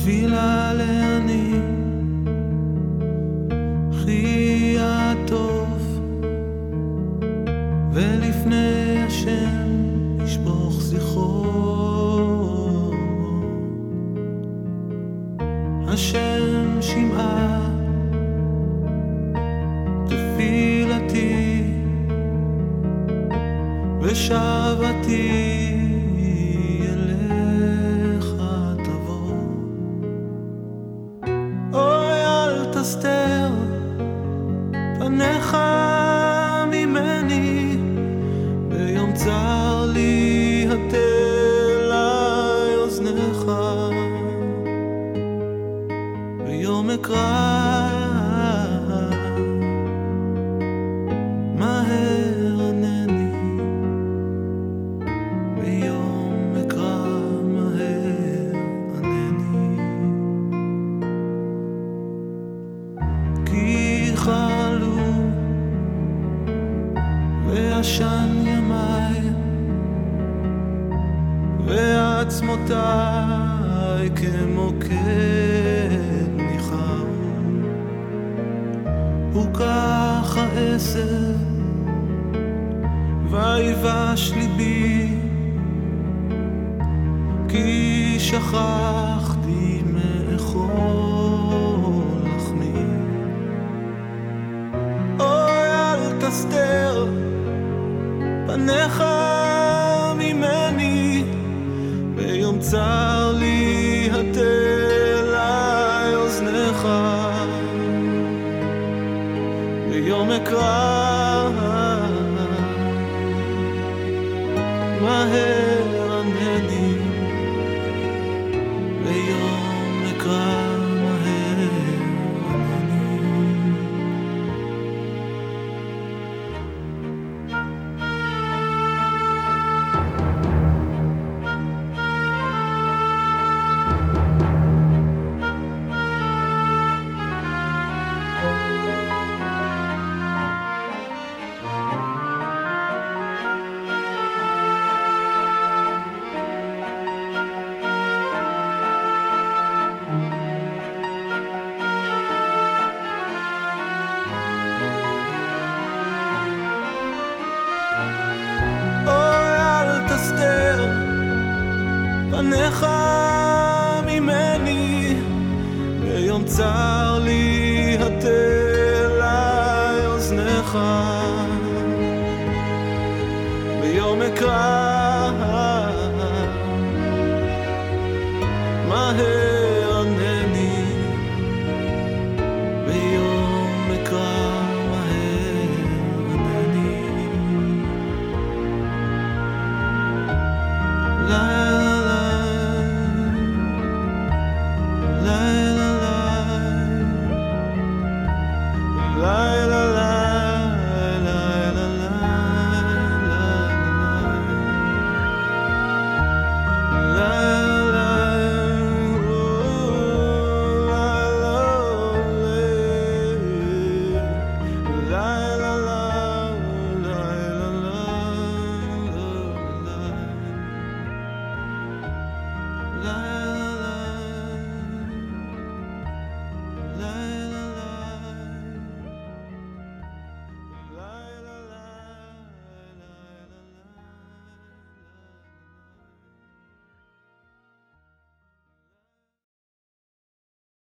תפילה לעני חי הטוב, ולפני השם ישפוך זכרו. השם שמעה תפילתי ושבתי אליך תבוא. אוי אל תסתר פניך ממני, ביום צר לי הטל אי אוזנך, ביום אקרא מהר ענני, ביום אקרא מהר ענני. כי חלו ועשן ימיי ועצמותיי כמו קד ניחר, וכך העשב ויבש ליבי, כי שכחתי מאכול לחמי. אוי אל תסתר פניך ממני, ביום צר לי הטל אי אוזנך, ביום אקרא מהר ענני, ביום אקרא מהר ענני. תסתר פניך ממני, ביום צר לי הטל אי אוזנך, ביום אקרא מהר